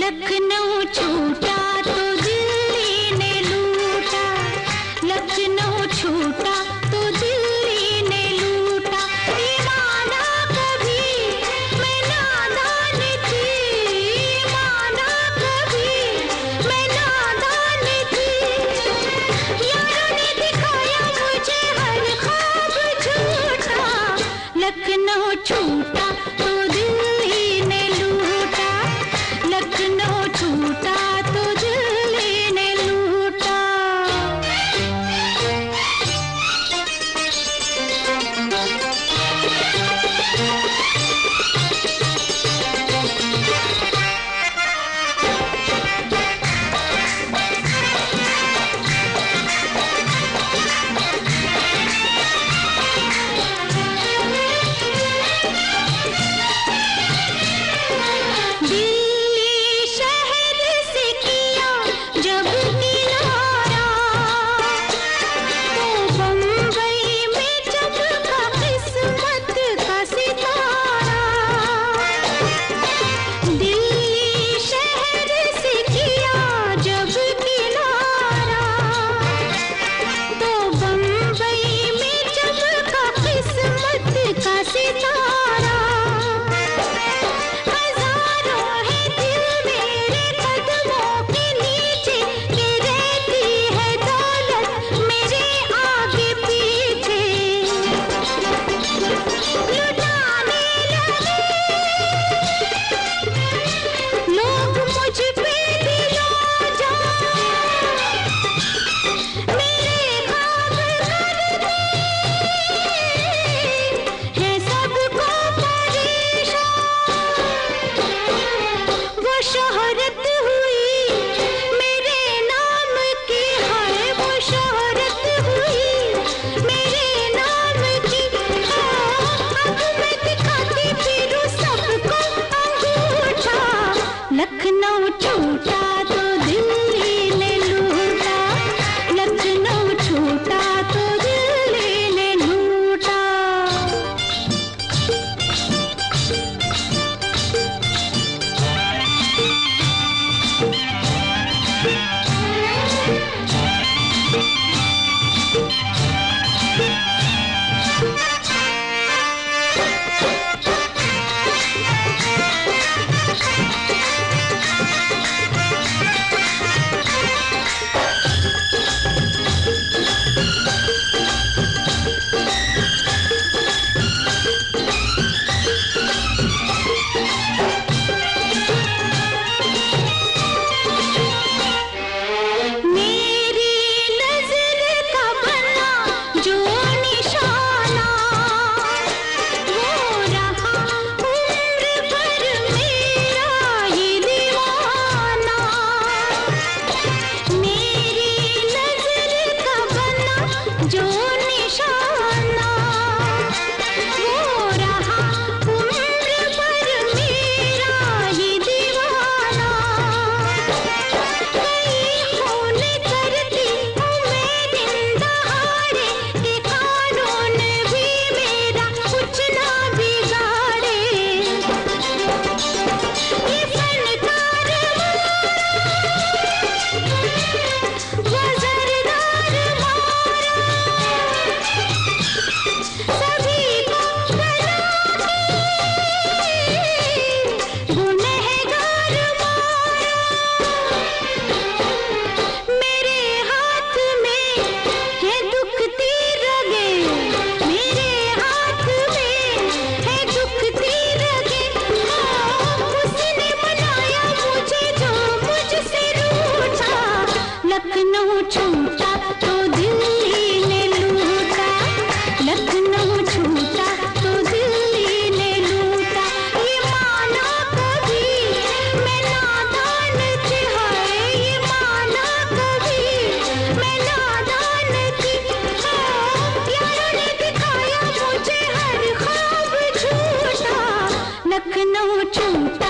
लखनऊ छूटा तो दिल्ली ने लूटा, लखनऊ छूटा तो दिल्ली ने लूटा। ये माना कभी मैं नादान थी, माना कभी मैं नादान थी। यारों ने दिखाया मुझे हर ख्वाब झूठा, लखनऊ छूटा तो दिल्ली ने लूटा, लखनऊ छूटा तो दिल्ली ने लूटा। दिल्ली शहर से किया जब किनारा, तो बम्बई में चमका किस्मत का सितारा। दिल्ली शहर से किया जब किनारा, तो बम्बई में चमका किस्मत का सितारा। हजारों है दिल मेरे कदमों के नीचे, कि रहती है दौलत मेरे आगे पीछे। लुटाने लगे लोग मुझ पे दिलो जान, मेरे ख्वाब करते हैं सबको परेशान। वो शोहरत हुई मेरे नाम की, है वो शोहरत हुई मेरे नाम की। अब मैं दिखाती फिरूं सबको अंगूठा, लखनऊ छूटा तो दिल्ली ने लूटा, लखनऊ छूटा तो दिल्ली ने लूटा। मेरी नजर का बना जो निशाना, वो रहा उम्र भर मेरा ही दीवाना। मेरी नजर का बना जो निशाना, वो रहा उम्र भर मेरा ही दीवाना। कई खून करती हूँ मैं दिन दहाड़े, कि कानून भी मेरा कुछ ना बिगाड़े। ये फनकार वो जरदार मारा, सभी को गला के गुनहगार मारा। मेरे हाथ में है दुखती रगे, मेरे हाथ में है दुखती रगे। उसने मनाया मुझे जो मुझसे रूठा, लखनऊ छूटा तो दिल्ली ने लूटा, लखनऊ छूटा तो दिल्ली ने लूटा। ये माना कभी मैं नादान थी, हाय ये माना कभी मैं नादान थी। यारों ने दिखाया मुझे हर ख्वाब झूठा, लखनऊ छूटा